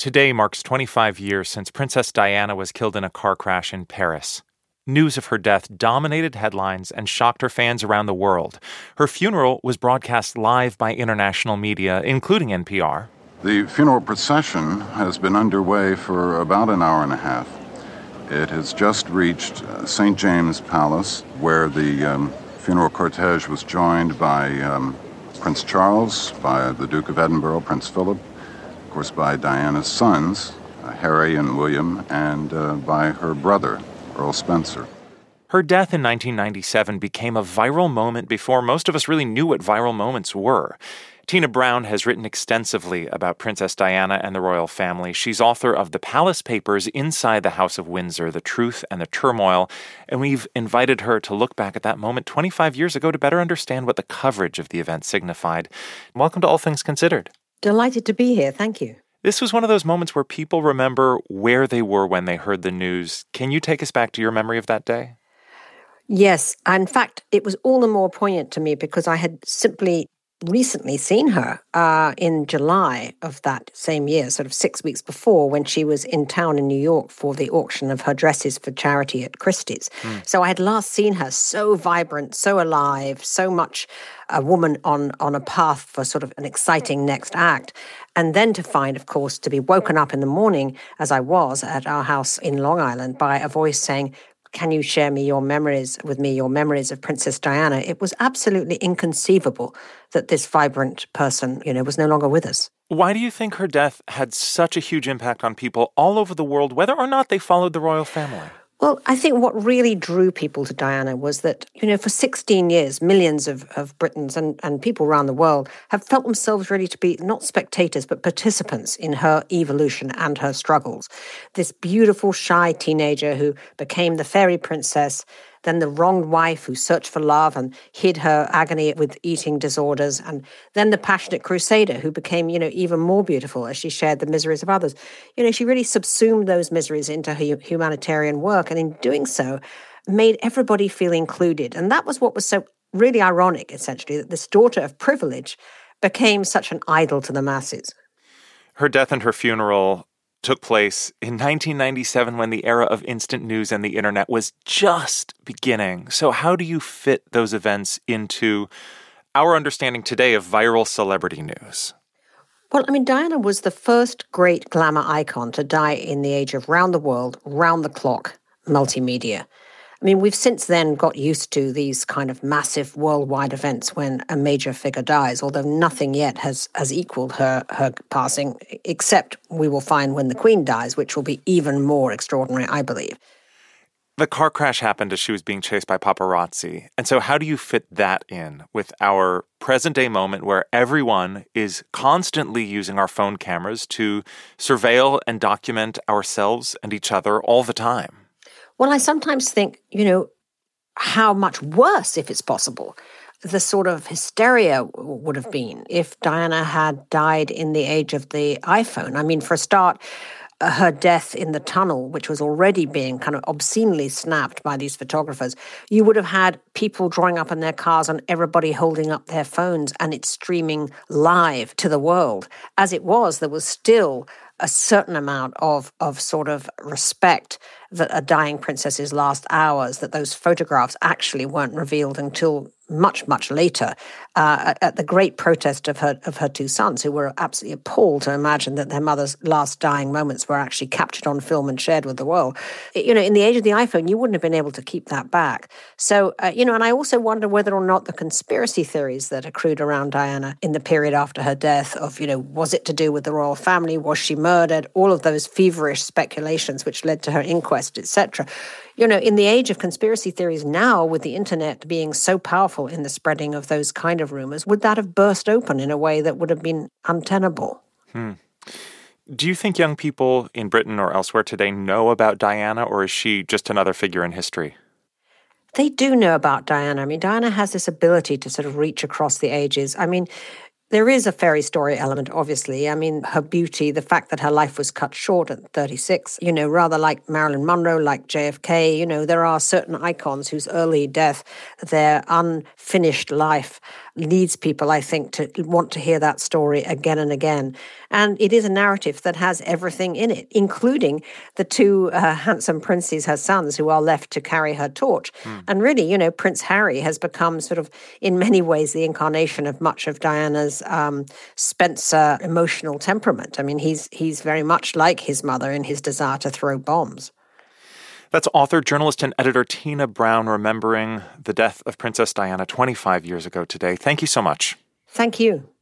Today marks 25 years since Princess Diana was killed in a car crash in Paris. News of her death dominated headlines and shocked her fans around the world. Her funeral was broadcast live by international media, including NPR. The funeral procession has been underway for about an hour and a half. It has just reached St. James Palace, where the funeral cortege was joined by Prince Charles, by the Duke of Edinburgh, Prince Philip, of course by Diana's sons, Harry and William, and by her brother, Earl Spencer. Her death in 1997 became a viral moment before most of us really knew what viral moments were. Tina Brown has written extensively about Princess Diana and the royal family. She's author of The Palace Papers Inside the House of Windsor, The Truth and the Turmoil, and we've invited her to look back at that moment 25 years ago to better understand what the coverage of the event signified. Welcome to All Things Considered. Delighted to be here. Thank you. This was one of those moments where people remember where they were when they heard the news. Can you take us back to your memory of that day? Yes. In fact, it was all the more poignant to me because I had simply recently seen her in July of that same year, sort of 6 weeks before, when she was in town in New York for the auction of her dresses for charity at Christie's. So I had last seen her so vibrant, so alive, so much a woman on a path for sort of an exciting next act. And then to find, of course, to be woken up in the morning, as I was at our house in Long Island, by a voice saying, "Can you share your memories of Princess Diana?" It was absolutely inconceivable that this vibrant person, was no longer with us. Why do you think her death had such a huge impact on people all over the world, whether or not they followed the royal family? Well, I think what really drew people to Diana was that, for 16 years, millions of Britons and people around the world have felt themselves ready to be not spectators, but participants in her evolution and her struggles. This beautiful, shy teenager who became the fairy princess, then the wronged wife who searched for love and hid her agony with eating disorders, and then the passionate crusader who became, even more beautiful as she shared the miseries of others. She really subsumed those miseries into her humanitarian work, and in doing so, made everybody feel included. And that was what was so really ironic, essentially, that this daughter of privilege became such an idol to the masses. Her death and her funeral took place in 1997 when the era of instant news and the internet was just beginning. So how do you fit those events into our understanding today of viral celebrity news? Well, Diana was the first great glamour icon to die in the age of round the world, round the clock multimedia. We've since then got used to these kind of massive worldwide events when a major figure dies, although nothing yet has equaled her passing, except we will find when the Queen dies, which will be even more extraordinary, I believe. The car crash happened as she was being chased by paparazzi. And so how do you fit that in with our present-day moment where everyone is constantly using our phone cameras to surveil and document ourselves and each other all the time? Well, I sometimes think, how much worse, if it's possible, the sort of hysteria would have been if Diana had died in the age of the iPhone. For a start, her death in the tunnel, which was already being kind of obscenely snapped by these photographers, you would have had people drawing up in their cars and everybody holding up their phones and it's streaming live to the world. As it was, there was still a certain amount of sort of respect that a dying princess's last hours, that those photographs actually weren't revealed until much, much later, at the great protest of her two sons, who were absolutely appalled to imagine that their mother's last dying moments were actually captured on film and shared with the world. In the age of the iPhone, you wouldn't have been able to keep that back. So, and I also wonder whether or not the conspiracy theories that accrued around Diana in the period after her death of, was it to do with the royal family? Was she murdered? All of those feverish speculations which led to her inquest, etc. In the age of conspiracy theories now, with the internet being so powerful in the spreading of those kind of rumors, would that have burst open in a way that would have been untenable? Do you think young people in Britain or elsewhere today know about Diana, or is she just another figure in history? They do know about Diana. Diana has this ability to sort of reach across the ages. There is a fairy story element, obviously. Her beauty, the fact that her life was cut short at 36, rather like Marilyn Monroe, like JFK, there are certain icons whose early death, their unfinished life, leads people, I think, to want to hear that story again and again. And it is a narrative that has everything in it, including the two handsome princes, her sons, who are left to carry her torch. And really, Prince Harry has become sort of, in many ways, the incarnation of much of Diana's Spencer emotional temperament. I mean, he's very much like his mother in his desire to throw bombs. That's author, journalist, and editor Tina Brown remembering the death of Princess Diana 25 years ago today. Thank you so much. Thank you.